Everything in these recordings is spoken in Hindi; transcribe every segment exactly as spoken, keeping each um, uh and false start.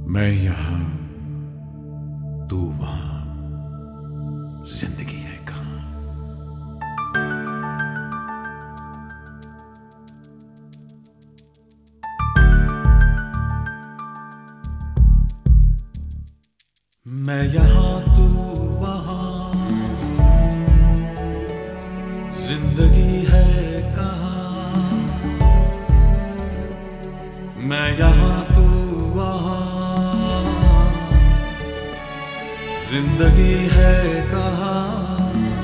मैं यहाँ तू वहां, जिंदगी है कहाँ। मैं यहाँ तू वहां, जिंदगी है कहाँ। मैं यहाँ तू वहां, जिंदगी है कहाँ।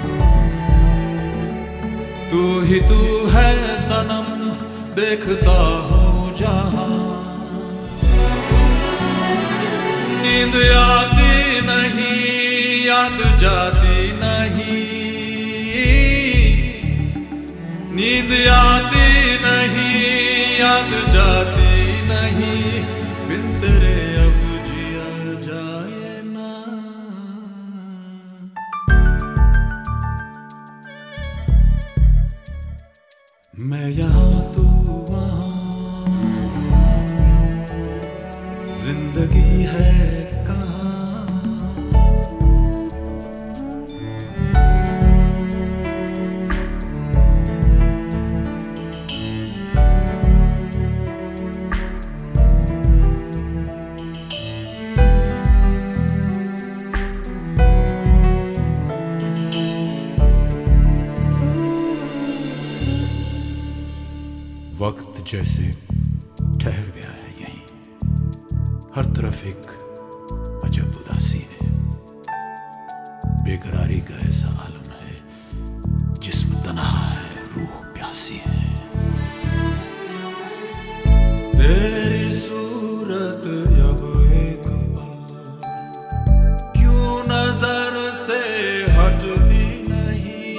तू ही तू है सनम, देखता हूँ जहां। नींद आती नहीं, याद जाती नहीं। नींद आती नहीं, याद जाती नहीं। बिन तेरे अब जिया जाए ना। मैं यहाँ तू वहां, जिंदगी है कहाँ। वक्त जैसे ठहर गया है यहीं, हर तरफ एक अजब उदासी है। बेकरारी का ऐसा आलम है, जिस्म तन्हा है, रूह प्यासी है। तेरी सूरत अब एक पल क्यों नजर से हटती नहीं।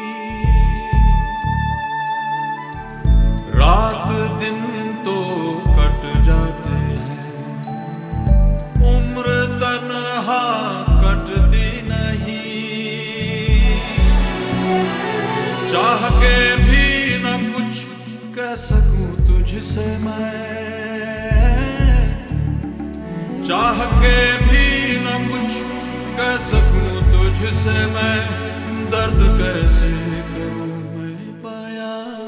रात दिन तो कट जाते हैं, उम्र तन्हा कटती नहीं। चाह के भी न कुछ कह सकूं तुझसे मैं। चाह के भी न कुछ कह सकूं तुझसे मैं। दर्द कैसे करूं मैं बयां।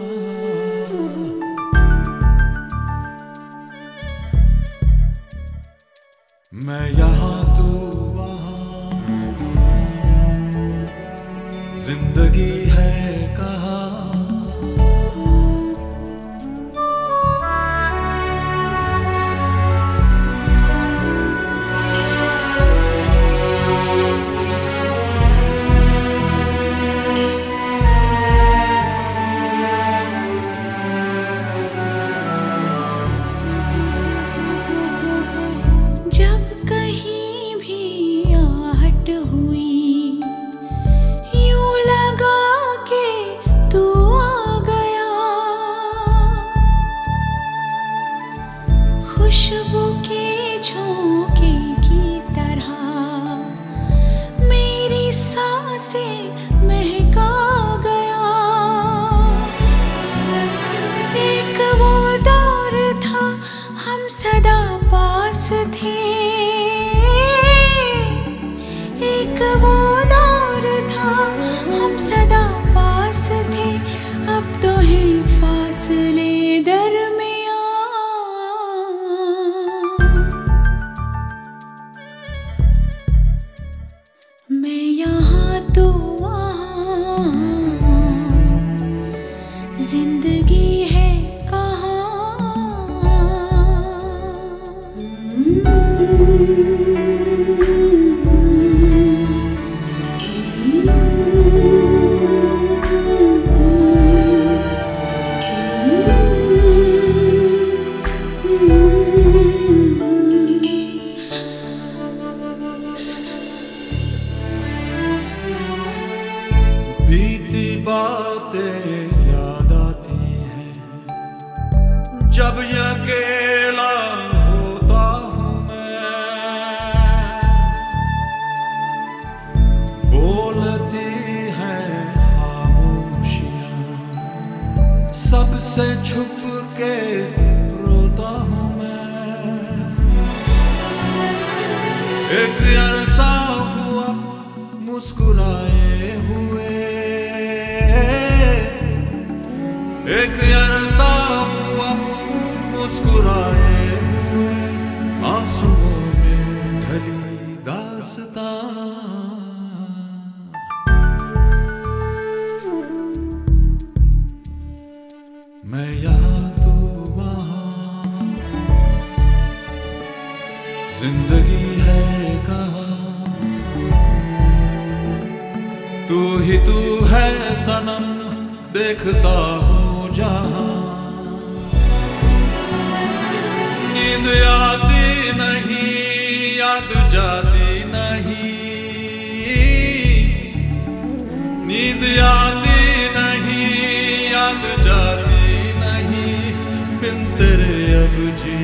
मैं यहाँ तू वहां, जिंदगी है कहाँ। खुशबू के झोंके की तरह मेरी सांसें महका गया। एक वो दौर था, हम सदा पास थे। एक वो दौर था, हम सदा पास थे। अब तो है फासले दरमियां। मैं यहाँ तो वहाँ, जिंदगी है कहाँ। बीती बातें याद आती हैं, जब अकेला होता हूँ मैं। बोलती हैं खामोशियाँ, सबसे छुप के रोता हूँ मैं। एक अरसा हुआ मुस्कुराए हुए, एक अरसा हुआ मुस्कुराए हुए, आंसुओं में ढली दास्तां। मैं यहाँ तू वहाँ, जिंदगी है कहाँ, तू ही तू है सनम देखता हूँ जहाँ। नींद आती नहीं याद जाती नहीं, नींद आती नहीं याद जाती नहीं, बिन तेरे अब जी